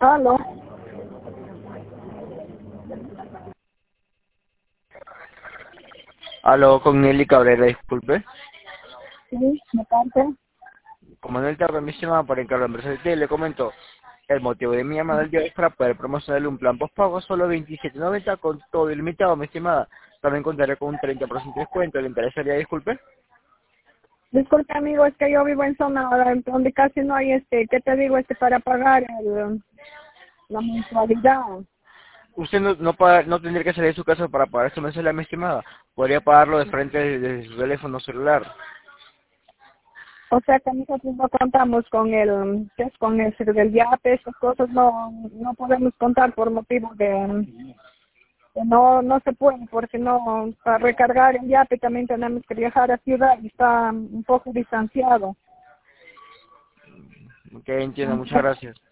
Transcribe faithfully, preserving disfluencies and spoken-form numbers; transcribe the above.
Aló. Aló, con Nelly Cabrera, disculpe. Sí, me parte. Como no tarda mi llamada para encargar la empresa de le comento. El motivo de mi llamada el día es para poder promocionarle un plan postpago solo veintisiete noventa con todo ilimitado, mi estimada. También contaré con un treinta por ciento de descuento. ¿Le interesaría, disculpe? Disculpe, amigo, es que yo vivo en zona donde casi no hay, este, ¿qué te digo? Este, para pagar el, la mensualidad. Usted no, no, paga- no tendría que salir de su casa para pagar su mensualidad, mi estimada. Podría pagarlo de frente desde su teléfono celular. O sea que nosotros no contamos con el, ¿qué es? Con el del YAPE, esas cosas no, no podemos contar por motivo de, que no, no se puede, porque no, para recargar el YAPE también tenemos que viajar a ciudad y está un poco distanciado. Ok, entiendo. Muchas gracias.